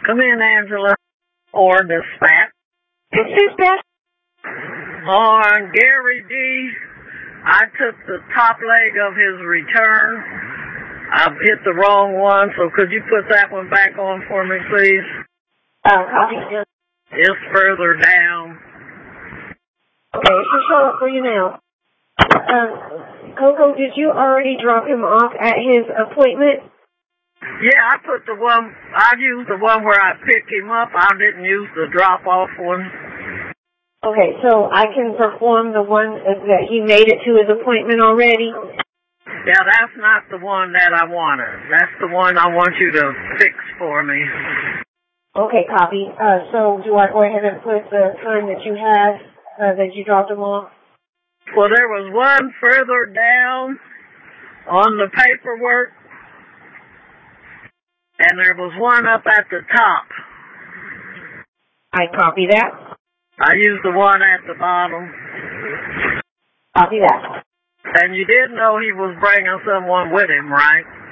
Come in, Angela. Or dispatch. Dispatch? On Gary D. I took the top leg of his return. I've hit the wrong one, so could you put that one back on for me, please? Copy. It's further down. Okay, it should show up for you now. Coco, did you already drop him off at his appointment? Yeah, I used the one where I picked him up. I didn't use the drop-off one. Okay, so I can perform the one that he made it to his appointment already? Yeah, that's not the one that I wanted. That's the one I want you to fix for me. Okay, copy. So do I go ahead and put the time that you have, that you dropped him off? Well, there was one further down on the paperwork, and there was one up at the top. I copy that. I used the one at the bottom. Copy that. And you did know he was bringing someone with him, right?